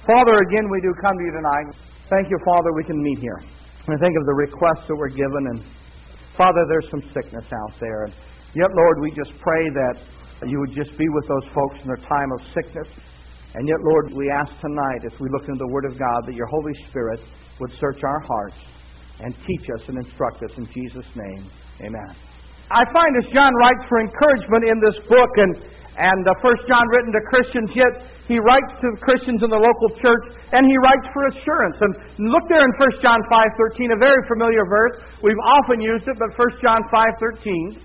Father, again we do come to you tonight. Thank you, Father, we can meet here. I think of the requests that were given, and Father, there's some sickness out there. And yet, Lord, we just pray that you would just be with those folks in their time of sickness. And yet, Lord, we ask tonight, as we look into the Word of God, that your Holy Spirit would search our hearts and teach us and instruct us in Jesus' name. Amen. I find as John writes for encouragement in this book, and 1 John written to Christians, yet he writes to the Christians in the local church, and he writes for assurance. And look there in 1 John 5:13, a very familiar verse. We've often used it, but 1 John 5:13.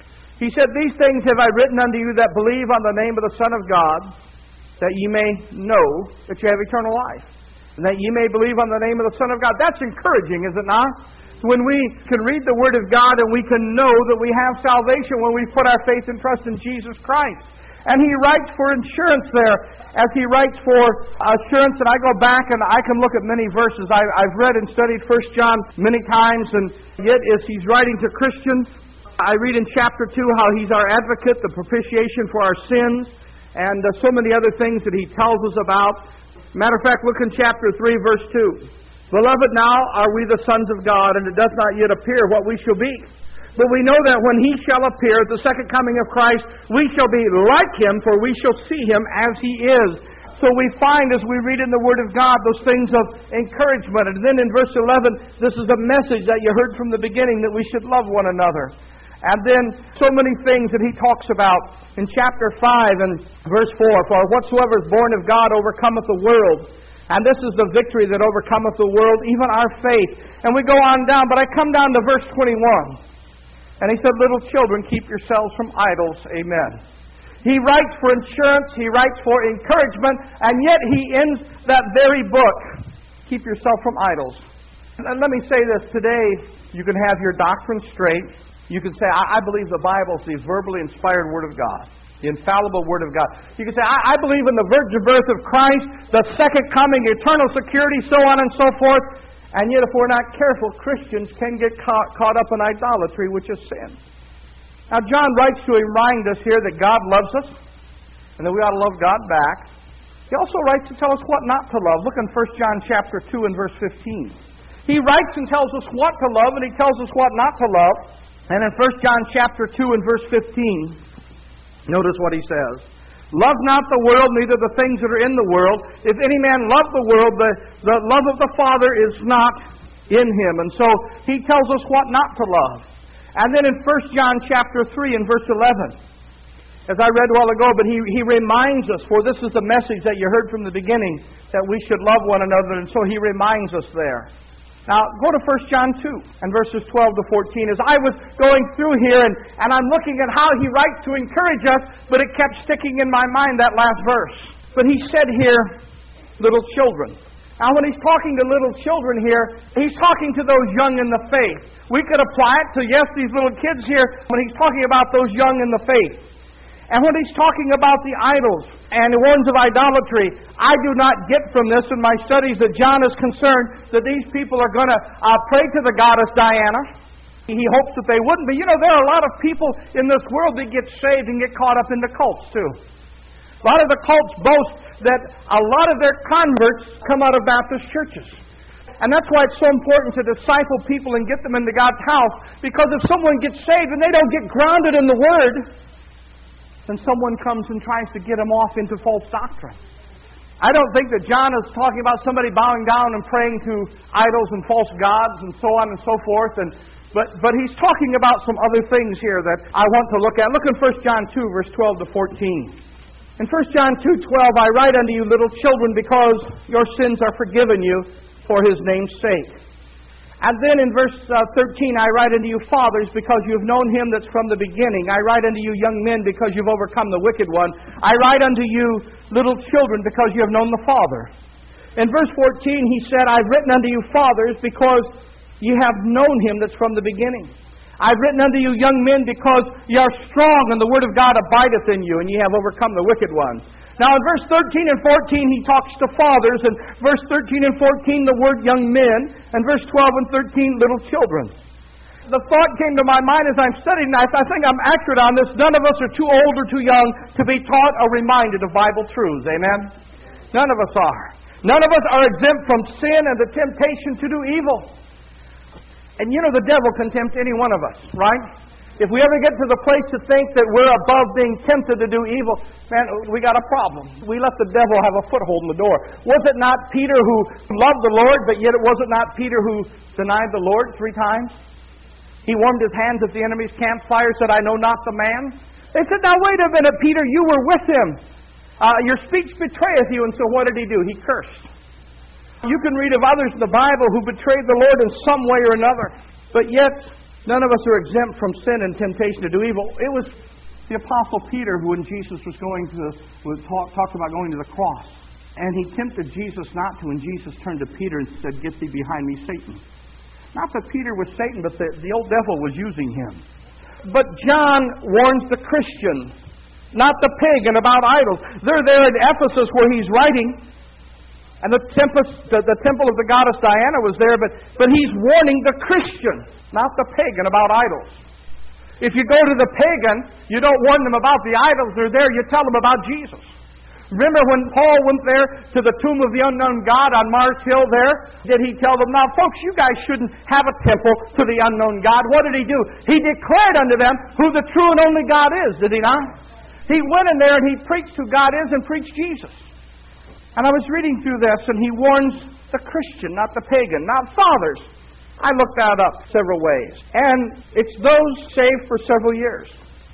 He said, "These things have I written unto you that believe on the name of the Son of God, that ye may know that you have eternal life, and that ye may believe on the name of the Son of God." That's encouraging, is it not? When we can read the Word of God and we can know that we have salvation when we put our faith and trust in Jesus Christ. And he writes for insurance there, as he writes for assurance. And I go back and I can look at many verses. I've read and studied 1 John many times, and yet as he's writing to Christians, I read in chapter 2 how he's our advocate, the propitiation for our sins, and so many other things that he tells us about. Matter of fact, look in chapter 3, verse 2. "Beloved, now are we the sons of God, and it does not yet appear what we shall be. But we know that when he shall appear, the second coming of Christ, we shall be like him, for we shall see him as he is." So we find, as we read in the Word of God, those things of encouragement. And then in verse 11, this is a message that you heard from the beginning, that we should love one another. And then so many things that he talks about in chapter 5 and verse 4. "For whatsoever is born of God overcometh the world. And this is the victory that overcometh the world, even our faith." And we go on down, but I come down to verse 21. And he said, "Little children, keep yourselves from idols." Amen. He writes for insurance, he writes for encouragement, and yet he ends that very book, "Keep yourself from idols." And let me say this, today you can have your doctrine straight. You can say, I believe the Bible is the verbally inspired Word of God, the infallible Word of God. You can say, I believe in the virgin birth of Christ, the second coming, eternal security, so on and so forth. And yet if we're not careful, Christians can get caught up in idolatry, which is sin. Now John writes to remind us here that God loves us, and that we ought to love God back. He also writes to tell us what not to love. Look in 1 John chapter 2 and verse 15. He writes and tells us what to love, and he tells us what not to love. And in 1 John chapter 2 and verse 15, notice what he says. "Love not the world, neither the things that are in the world. If any man love the world, the love of the Father is not in him." And so he tells us what not to love. And then in 1 John chapter 3 and verse 11, as I read a while ago, but he reminds us, "For this is the message that you heard from the beginning, that we should love one another." And so he reminds us there. Now, go to 1 John 2 and verses 12 to 14. As I was going through here, and I'm looking at how he writes to encourage us, but it kept sticking in my mind, that last verse. But he said here, "Little children." Now, when he's talking to little children here, he's talking to those young in the faith. We could apply it to, yes, these little kids here, when he's talking about those young in the faith. And when he's talking about the idols and the ones of idolatry, I do not get from this in my studies that John is concerned that these people are going to pray to the goddess Diana. He hopes that they wouldn't. But you know, there are a lot of people in this world that get saved and get caught up in the cults too. A lot of the cults boast that a lot of their converts come out of Baptist churches. And that's why it's so important to disciple people and get them into God's house. Because if someone gets saved and they don't get grounded in the Word, then someone comes and tries to get them off into false doctrine. I don't think that John is talking about somebody bowing down and praying to idols and false gods and so on and so forth. But he's talking about some other things here that I want to look at. Look in 1 John 2, verse 12 to 14. In 1 John 2:12, "I write unto you, little children, because your sins are forgiven you for his name's sake." And then in verse 13, "I write unto you, fathers, because you have known him that's from the beginning. I write unto you, young men, because you've overcome the wicked one. I write unto you, little children, because you have known the Father." In verse 14, he said, "I've written unto you, fathers, because you have known him that's from the beginning. I've written unto you, young men, because you are strong, and the word of God abideth in you, and ye have overcome the wicked one." Now in verse 13 and 14, he talks to fathers. In verse 13 and 14, the word young men. And verse 12 and 13, little children. The thought came to my mind as I'm studying, I think I'm accurate on this. None of us are too old or too young to be taught or reminded of Bible truths. Amen? None of us are. None of us are exempt from sin and the temptation to do evil. And you know the devil can tempt any one of us, right? If we ever get to the place to think that we're above being tempted to do evil, man, we got a problem. We let the devil have a foothold in the door. Was it not Peter who loved the Lord, but yet it was not Peter who denied the Lord 3 times? He warmed his hands at the enemy's campfire, said, I know not the man. They said, now wait a minute, Peter, you were with him. Your speech betrayeth you. And so what did he do? He cursed. You can read of others in the Bible who betrayed the Lord in some way or another. But yet, none of us are exempt from sin and temptation to do evil. It was the Apostle Peter who, when Jesus talked about going to the cross, and he tempted Jesus not to, and Jesus turned to Peter and said, Get thee behind me, Satan. Not that Peter was Satan, but the old devil was using him. But John warns the Christian, not the pagan, about idols. They're there in Ephesus where he's writing, and the temple of the goddess Diana was there, but he's warning the Christian, not the pagan, about idols. If you go to the pagan, you don't warn them about the idols. They're there, you tell them about Jesus. Remember when Paul went there to the tomb of the unknown God on Mars Hill there? Did he tell them, now folks, you guys shouldn't have a temple to the unknown God? What did he do? He declared unto them who the true and only God is, did he not? He went in there and he preached who God is and preached Jesus. And I was reading through this, and he warns the Christian, not the pagan, not fathers. I looked that up several ways. And it's those saved for several years.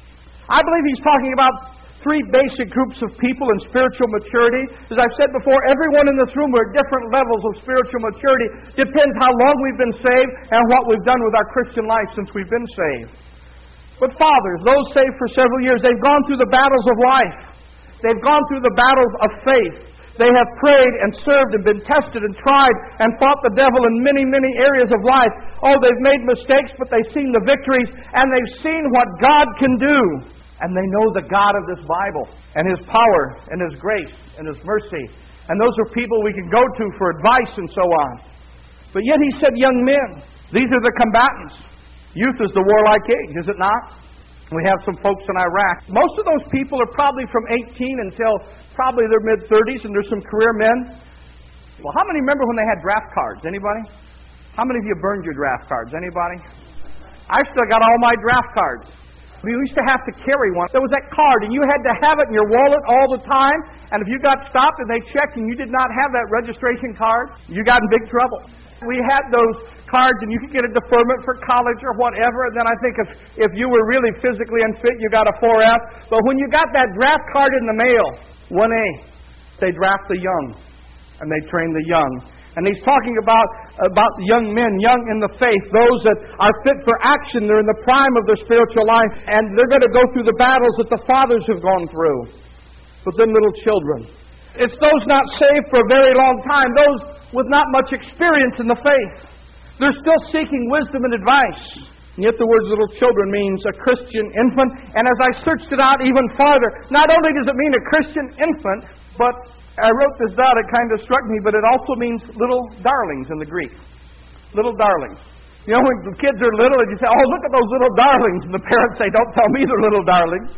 I believe he's talking about 3 basic groups of people in spiritual maturity. As I've said before, everyone in this room are at different levels of spiritual maturity. Depends how long we've been saved and what we've done with our Christian life since we've been saved. But fathers, those saved for several years, they've gone through the battles of life. They've gone through the battles of faith. They have prayed and served and been tested and tried and fought the devil in many, many areas of life. Oh, they've made mistakes, but they've seen the victories, and they've seen what God can do. And they know the God of this Bible and His power and His grace and His mercy. And those are people we can go to for advice and so on. But yet He said, young men, these are the combatants. Youth is the warlike age, is it not? We have some folks in Iraq. Most of those people are probably from 18 until probably their mid-30s, and there's some career men. Well, how many remember when they had draft cards? Anybody? How many of you burned your draft cards? Anybody? I've still got all my draft cards. We used to have to carry one. There was that card, and you had to have it in your wallet all the time, and if you got stopped and they checked and you did not have that registration card, you got in big trouble. We had those cards, and you could get a deferment for college or whatever, and then I think if you were really physically unfit, you got a 4F. But when you got that draft card in the mail, 1A, they draft the young, and they train the young. And he's talking about young men, young in the faith, those that are fit for action. They're in the prime of their spiritual life, and they're going to go through the battles that the fathers have gone through. But then little children. It's those not saved for a very long time, those with not much experience in the faith. They're still seeking wisdom and advice. And yet the word little children means a Christian infant. And as I searched it out even farther, not only does it mean a Christian infant, but I wrote this down, it kind of struck me, but it also means little darlings in the Greek. Little darlings. You know, when the kids are little and you say, oh, look at those little darlings. And the parents say, don't tell me they're little darlings.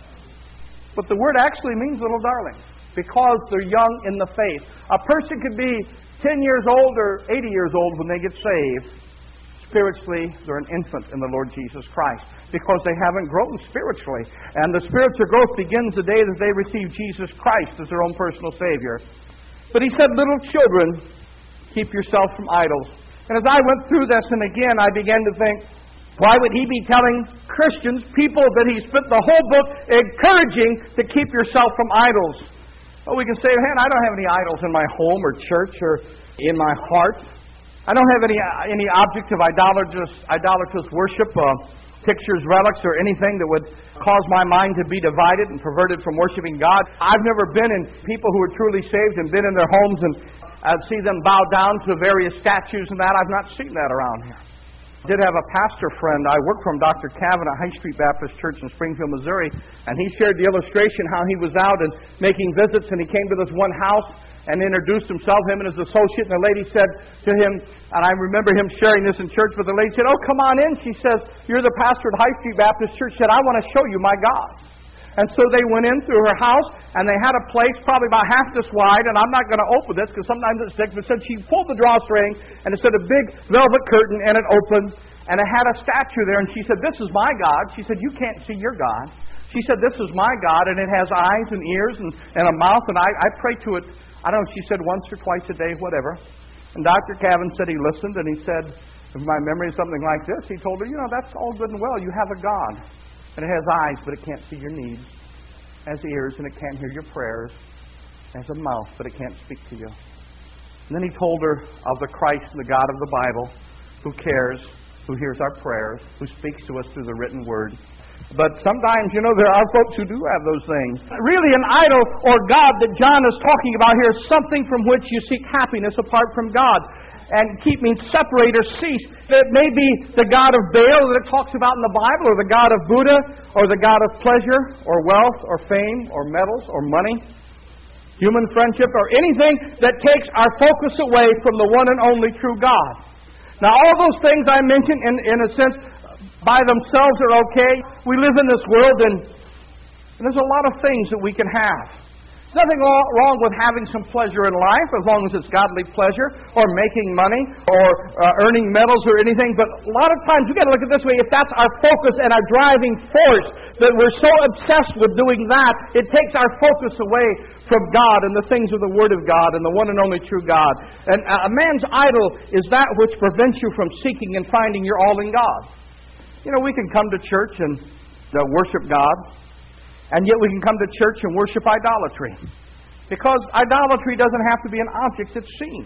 But the word actually means little darlings because they're young in the faith. A person could be 10 years old or 80 years old when they get saved. Spiritually, they're an infant in the Lord Jesus Christ because they haven't grown spiritually. And the spiritual growth begins the day that they receive Jesus Christ as their own personal Savior. But he said, little children, keep yourself from idols. And as I went through this, and again, I began to think, why would he be telling Christians, people that he spent the whole book encouraging to keep yourself from idols? Oh, we can say, man, I don't have any idols in my home or church or in my heart. I don't have any object of idolatrous worship, pictures, relics, or anything that would cause my mind to be divided and perverted from worshiping God. I've never been in people who are truly saved and been in their homes and see them bow down to various statues and that. I've not seen that around here. I did have a pastor friend. I worked from Dr. Cavan at High Street Baptist Church in Springfield, Missouri, and he shared the illustration how he was out and making visits, and he came to this one house and introduced himself, him and his associate, and the lady said to him, and I remember him sharing this in church, but the lady said, oh, come on in. She says, you're the pastor at High Street Baptist Church. She said, I want to show you my God. And so they went in through her house, and they had a place probably about half this wide, and I'm not going to open this because sometimes it's thick, but said she pulled the drawstring, and it said a big velvet curtain, and it opened, and it had a statue there, and she said, "This is my God." She said, "You can't see your God." She said, "This is my God, and it has eyes and ears and a mouth, and I pray to it," I don't know, she said once or twice a day, whatever. And Dr. Cavan said he listened, and he said, if my memory is something like this, he told her, "That's all good and well. You have a God. And it has eyes, but it can't see your needs. It has ears, and it can't hear your prayers. It has a mouth, but it can't speak to you." And then he told her of the Christ and the God of the Bible, who cares, who hears our prayers, who speaks to us through the written word. But sometimes, there are folks who do have those things. Really, an idol or God that John is talking about here is something from which you seek happiness apart from God. And keep means separate or cease. It may be the God of Baal that it talks about in the Bible, or the God of Buddha, or the God of pleasure, or wealth, or fame, or metals, or money, human friendship, or anything that takes our focus away from the one and only true God. Now, all those things I mentioned, in a sense, by themselves are okay. We live in this world, and there's a lot of things that we can have. There's nothing wrong with having some pleasure in life, as long as it's godly pleasure, or making money, or earning medals, or anything. But a lot of times, we've got to look at it this way. If that's our focus and our driving force, that we're so obsessed with doing that, it takes our focus away from God and the things of the Word of God and the one and only true God. And a man's idol is that which prevents you from seeking and finding your all in God. We can come to church and worship God, and yet we can come to church and worship idolatry. Because idolatry doesn't have to be an object that's seen.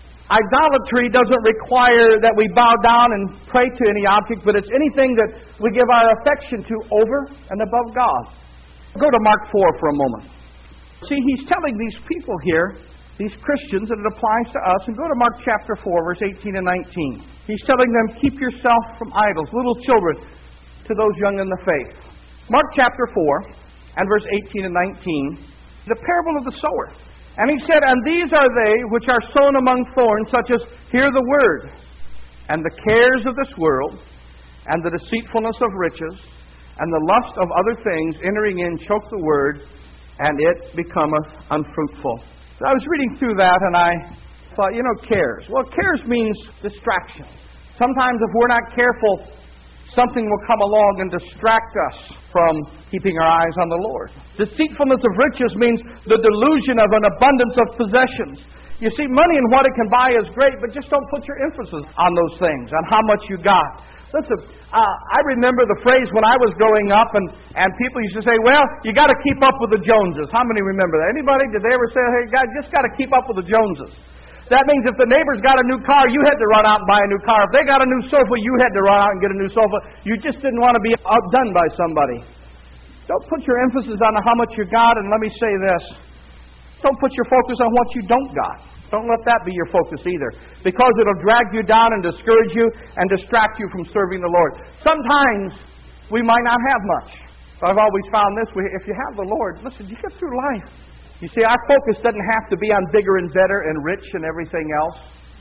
Idolatry doesn't require that we bow down and pray to any object, but it's anything that we give our affection to over and above God. Go to Mark 4 for a moment. See, he's telling these people here, these Christians, and it applies to us. And go to Mark chapter 4, verse 18 and 19. He's telling them, keep yourself from idols, little children, to those young in the faith. Mark chapter 4, and verse 18 and 19, the parable of the sower. And he said, "And these are they which are sown among thorns, such as hear the word, and the cares of this world, and the deceitfulness of riches, and the lust of other things entering in choke the word, and it becometh unfruitful." So I was reading through that, and I thought, cares. Well, cares means distraction. Sometimes if we're not careful, something will come along and distract us from keeping our eyes on the Lord. Deceitfulness of riches means the delusion of an abundance of possessions. You see, money and what it can buy is great, but just don't put your emphasis on those things, on how much you got. Listen, I remember the phrase when I was growing up, and people used to say, "Well, you got to keep up with the Joneses." How many remember that? Anybody? Did they ever say, "Hey, God, just got to keep up with the Joneses"? That means if the neighbor's got a new car, you had to run out and buy a new car. If they got a new sofa, you had to run out and get a new sofa. You just didn't want to be outdone by somebody. Don't put your emphasis on how much you got, and let me say this. Don't put your focus on what you don't got. Don't let that be your focus either, because it'll drag you down and discourage you and distract you from serving the Lord. Sometimes we might not have much, but I've always found this: if you have the Lord, listen, you get through life. You see, our focus doesn't have to be on bigger and better and rich and everything else.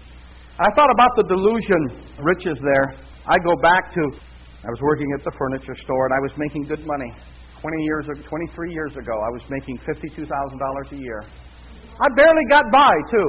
I thought about the delusion riches there. I go back to, I was working at the furniture store, and I was making good money. 23 years ago, I was making $52,000 a year. I barely got by, too.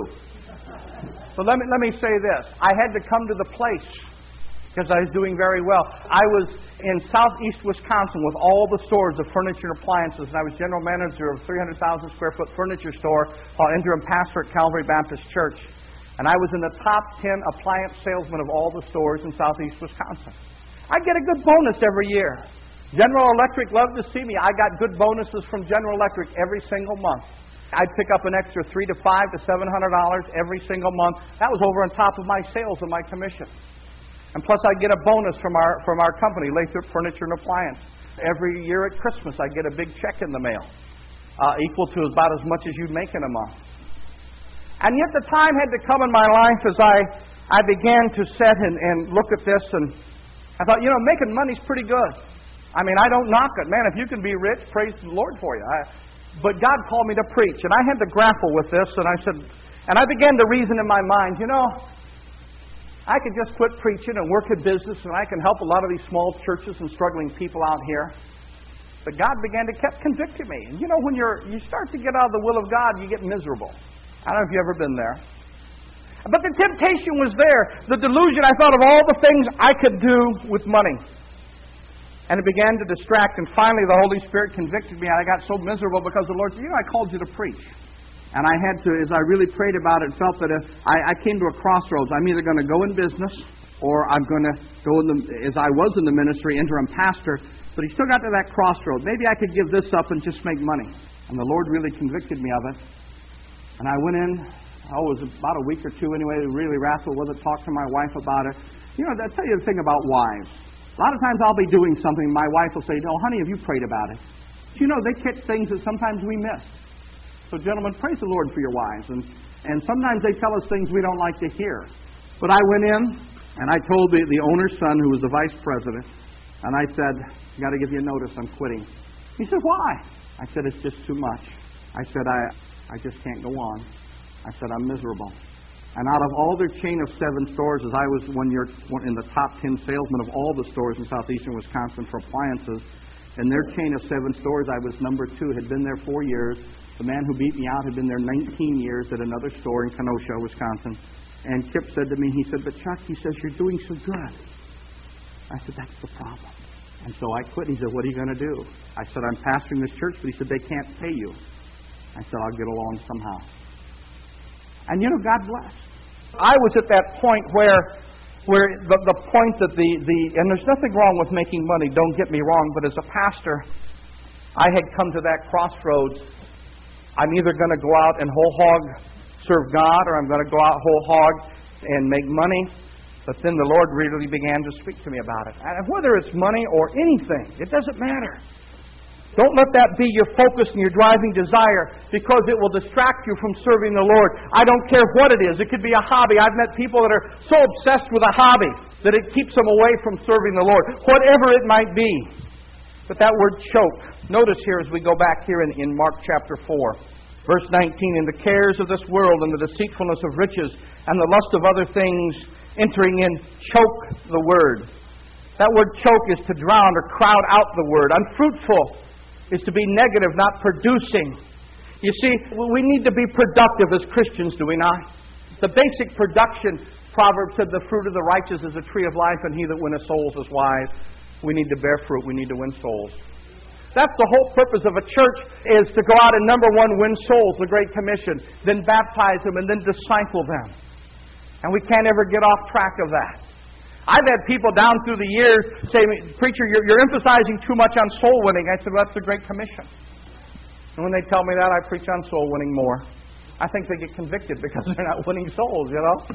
So let me say this. I had to come to the place because I was doing very well. I was in southeast Wisconsin with all the stores of furniture and appliances, and I was general manager of a 300,000 square foot furniture store called interim pastor at Calvary Baptist Church. And I was in the top 10 appliance salesmen of all the stores in southeast Wisconsin. I get a good bonus every year. General Electric loved to see me. I got good bonuses from General Electric every single month. I'd pick up an extra $300 to $500 to $700 every single month. That was over on top of my sales and my commission. And plus, I'd get a bonus from our company, Lathrop Furniture and Appliance. Every year at Christmas, I'd get a big check in the mail, equal to about as much as you'd make in a month. And yet the time had to come in my life as I began to sit and look at this, and I thought, making money's pretty good. I mean, I don't knock it. Man, if you can be rich, praise the Lord for you. But God called me to preach, and I had to grapple with this, and I began to reason in my mind, I could just quit preaching and work in business, and I can help a lot of these small churches and struggling people out here. But God began to keep convicting me. And you know, when you start to get out of the will of God, you get miserable. I don't know if you've ever been there. But the temptation was there. The delusion, I thought of all the things I could do with money. And it began to distract. And finally, the Holy Spirit convicted me. And I got so miserable because the Lord said, I called you to preach. And I had to, as I really prayed about it, felt that I came to a crossroads. I'm either going to go in business or I'm going to go, as I was in the ministry, interim pastor. But he still got to that crossroad. Maybe I could give this up and just make money. And the Lord really convicted me of it. And I went in, it was about a week or two anyway, to really wrestle with it, talk to my wife about it. I'll tell you the thing about wives. A lot of times I'll be doing something, my wife will say, honey, have you prayed about it? They catch things that sometimes we miss. So gentlemen, praise the Lord for your wives. And sometimes they tell us things we don't like to hear. But I went in, and I told the owner's son, who was the vice president, and I said, I got to give you a notice, I'm quitting. He said, why? I said, it's just too much. I said, I just can't go on. I said, I'm miserable. And out of all their chain of 7 stores, as I was one year in the top 10 salesmen of all the stores in southeastern Wisconsin for appliances, in their chain of 7 stores, I was number 2, had been there 4 years. The man who beat me out had been there 19 years at another store in Kenosha, Wisconsin. And Kip said to me, he said, but Chuck, he says, you're doing so good. I said, that's the problem. And so I quit. He said, what are you going to do? I said, I'm pastoring this church, but he said, they can't pay you. I said, I'll get along somehow. And God bless. I was at that point where the point that and there's nothing wrong with making money, don't get me wrong, but as a pastor, I had come to that crossroads. I'm either going to go out and whole hog serve God, or I'm going to go out whole hog and make money. But then the Lord really began to speak to me about it. And whether it's money or anything, it doesn't matter. Don't let that be your focus and your driving desire, because it will distract you from serving the Lord. I don't care what it is. It could be a hobby. I've met people that are so obsessed with a hobby that it keeps them away from serving the Lord. Whatever it might be. But that word choke. Notice here as we go back here in Mark chapter 4. Verse 19, and the cares of this world and the deceitfulness of riches and the lust of other things entering in choke the word. That word choke is to drown or crowd out the word. Unfruitful is to be negative, not producing. You see, we need to be productive as Christians, do we not? The basic production, Proverbs said, the fruit of the righteous is a tree of life, and he that winneth souls is wise. We need to bear fruit. We need to win souls. That's the whole purpose of a church, is to go out and, number one, win souls, the Great Commission, then baptize them, and then disciple them. And we can't ever get off track of that. I've had people down through the years say, preacher, you're emphasizing too much on soul winning. I said, well, that's the Great Commission. And when they tell me that, I preach on soul winning more. I think they get convicted because they're not winning souls,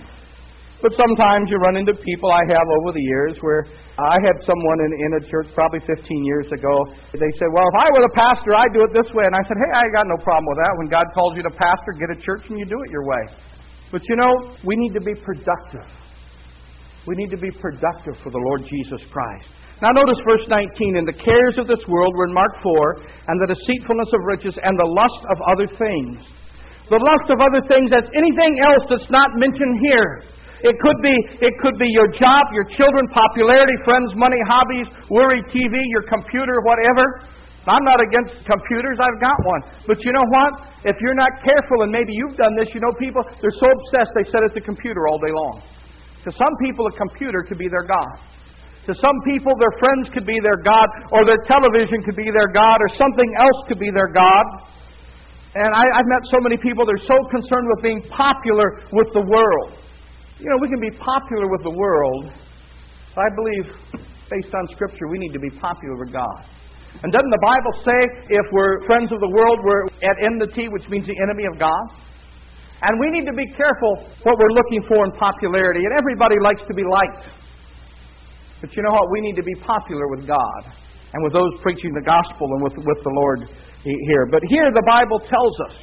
But sometimes you run into people, I have over the years, where I had someone in a church probably 15 years ago. They said, well, if I were the pastor, I'd do it this way. And I said, hey, I got no problem with that. When God calls you to pastor, get a church and you do it your way. But we need to be productive. We need to be productive for the Lord Jesus Christ. Now notice verse 19, and the cares of this world, we're in Mark 4, and the deceitfulness of riches and the lust of other things. The lust of other things, that's anything else that's not mentioned here. It could be your job, your children, popularity, friends, money, hobbies, worry, TV, your computer, whatever. I'm not against computers, I've got one. But you know what? If you're not careful, and maybe you've done this, people, they're so obsessed they sit at the computer all day long. To some people, a computer could be their God. To some people, their friends could be their God, or their television could be their God, or something else could be their God. And I've met so many people, they're so concerned with being popular with the world. We can be popular with the world, but I believe, based on Scripture, we need to be popular with God. And doesn't the Bible say if we're friends of the world, we're at enmity, which means the enemy of God? And we need to be careful what we're looking for in popularity. And everybody likes to be liked. But you know what? We need to be popular with God and with those preaching the gospel and with the Lord here. But here the Bible tells us,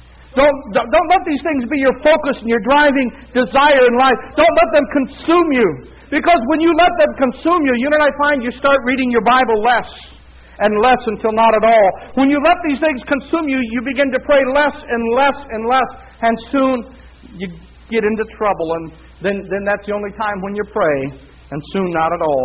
don't let these things be your focus and your driving desire in life. Don't let them consume you. Because when you let them consume you, I find you start reading your Bible less and less until not at all. When you let these things consume you, you begin to pray less and less and less. And soon you get into trouble. And then that's the only time when you pray. And soon not at all.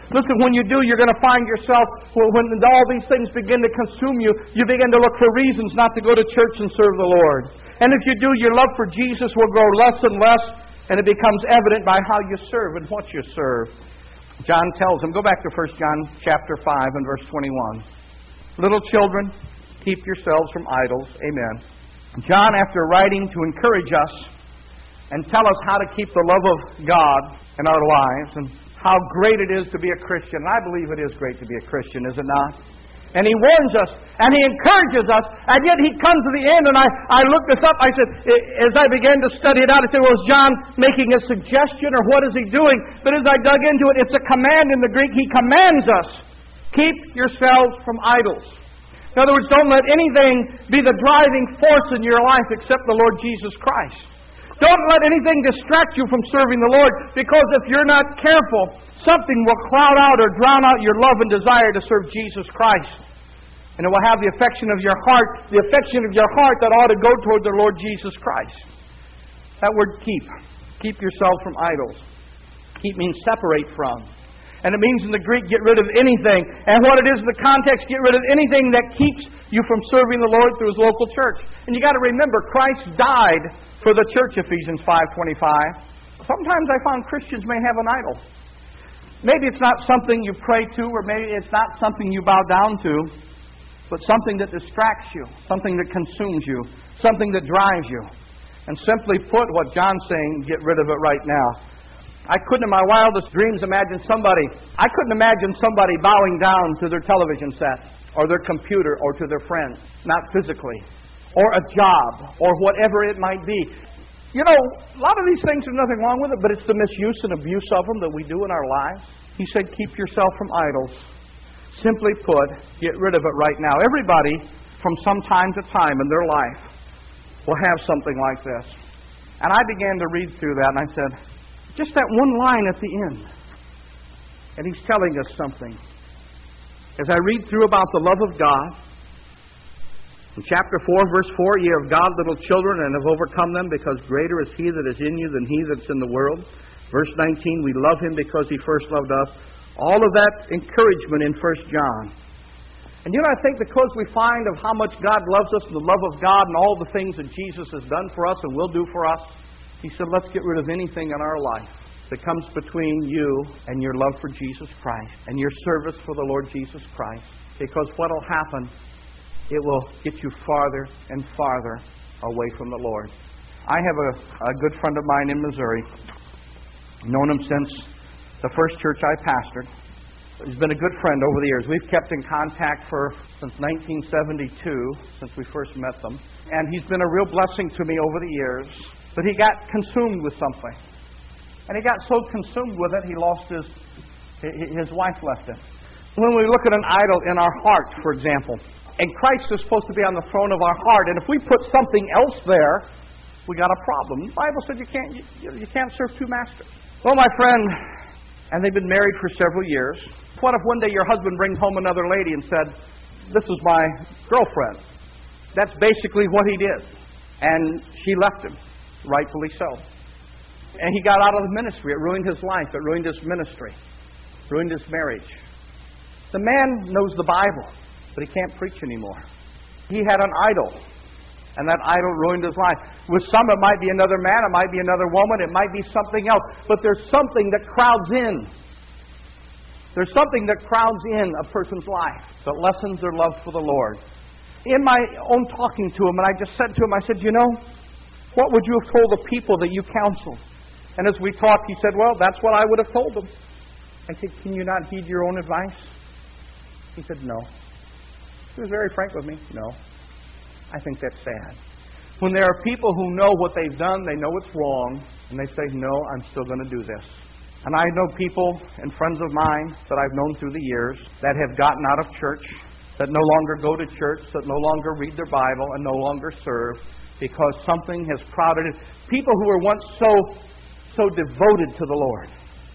Listen, when you do, you're going to find yourself, when all these things begin to consume you, you begin to look for reasons not to go to church and serve the Lord. And if you do, your love for Jesus will grow less and less, and it becomes evident by how you serve and what you serve. John tells them, go back to 1 John chapter 5 and verse 21. Little children, keep yourselves from idols. Amen. John, after writing to encourage us and tell us how to keep the love of God in our lives and how great it is to be a Christian. And I believe it is great to be a Christian, is it not? And he warns us, and he encourages us, and yet he comes to the end, and I looked this up. I said, as I began to study it out, I said, well, is John making a suggestion, or what is he doing? But as I dug into it, it's a command in the Greek. He commands us, keep yourselves from idols. In other words, don't let anything be the driving force in your life except the Lord Jesus Christ. Don't let anything distract you from serving the Lord, because if you're not careful, something will cloud out or drown out your love and desire to serve Jesus Christ. And it will have the affection of your heart that ought to go toward the Lord Jesus Christ. That word keep. Keep yourselves from idols. Keep means separate from. And it means in the Greek, get rid of anything. And what it is in the context, get rid of anything that keeps you from serving the Lord through His local church. And you got to remember, Christ died for the church, Ephesians 5:25. Sometimes I find Christians may have an idol. Maybe it's not something you pray to, or maybe it's not something you bow down to, but something that distracts you, something that consumes you, something that drives you. And simply put, what John's saying, get rid of it right now. I couldn't in my wildest dreams imagine somebody bowing down to their television set, or their computer, or to their friends, not physically, or a job, or whatever it might be. You know, a lot of these things, there's nothing wrong with it, but it's the misuse and abuse of them that we do in our lives. He said, keep yourself from idols. Simply put, get rid of it right now. Everybody, from some time to time in their life, will have something like this. And I began to read through that, and I said, just that one line at the end. And he's telling us something. As I read through about the love of God, in chapter 4, verse 4, ye are of God, little children, and have overcome them, because greater is He that is in you than he that's in the world. Verse 19, we love Him because He first loved us. All of that encouragement in 1 John. And you know, I think because we find of how much God loves us, and the love of God, and all the things that Jesus has done for us and will do for us, He said, let's get rid of anything in our life that comes between you and your love for Jesus Christ and your service for the Lord Jesus Christ. Because what will happen, it will get you farther and farther away from the Lord. I have a good friend of mine in Missouri. Known him since the first church I pastored. He's been a good friend over the years. We've kept in contact since 1972, since we first met them. And he's been a real blessing to me over the years. But he got consumed with something. And he got so consumed with it, he lost his wife left him. When we look at an idol in our heart, for example, and Christ is supposed to be on the throne of our heart, and if we put something else there, we got a problem. The Bible said you can't serve two masters. Well, my friend, and they've been married for several years. What if one day your husband brings home another lady and said, this is my girlfriend? That's basically what he did. And she left him. Rightfully so. And he got out of the ministry. It ruined his life. It ruined his ministry. Ruined his marriage. The man knows the Bible, but he can't preach anymore. He had an idol, and that idol ruined his life. With some, it might be another man, it might be another woman, it might be something else. But there's something that crowds in. There's something that crowds in a person's life that lessens their love for the Lord. In my own talking to him, and I just said to him, I said, you know, what would you have told the people that you counseled? And as we talked, he said, well, that's what I would have told them. I said, can you not heed your own advice? He said, no. He was very frank with me. No. I think that's sad. When there are people who know what they've done, they know it's wrong, and they say, no, I'm still going to do this. And I know people and friends of mine that I've known through the years that have gotten out of church, that no longer go to church, that no longer read their Bible, and no longer serve, because something has crowded it. People who were once so devoted to the Lord.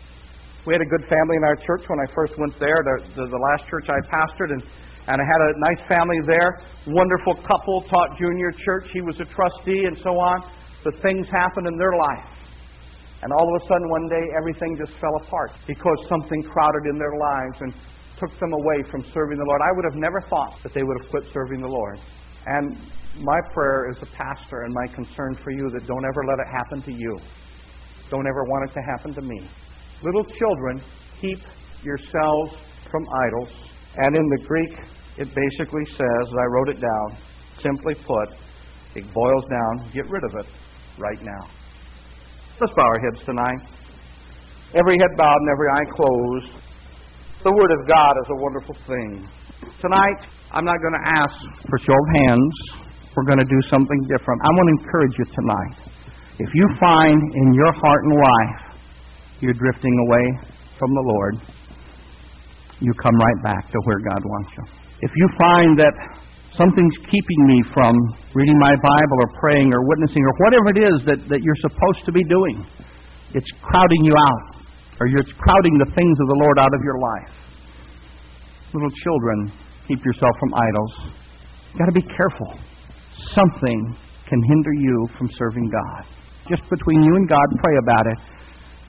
We had a good family in our church when I first went there, the last church I pastored, and I had a nice family there. Wonderful couple, taught junior church. He was a trustee and so on. But things happened in their life. And all of a sudden one day everything just fell apart because something crowded in their lives and took them away from serving the Lord. I would have never thought that they would have quit serving the Lord. And my prayer as a pastor and my concern for you that don't ever let it happen to you. Don't ever want it to happen to me. Little children, keep yourselves from idols. And in the Greek, it basically says, as I wrote it down, simply put, it boils down, get rid of it right now. Let's bow our heads tonight. Every head bowed and every eye closed. The Word of God is a wonderful thing. Tonight, I'm not going to ask for show of hands. We're going to do something different. I want to encourage you tonight. If you find in your heart and life you're drifting away from the Lord, you come right back to where God wants you. If you find that something's keeping me from reading my Bible or praying or witnessing or whatever it is that you're supposed to be doing, it's crowding you out, or you're crowding the things of the Lord out of your life. Little children, keep yourself from idols. You've got to be careful. Something can hinder you from serving God. Just between you and God, pray about it.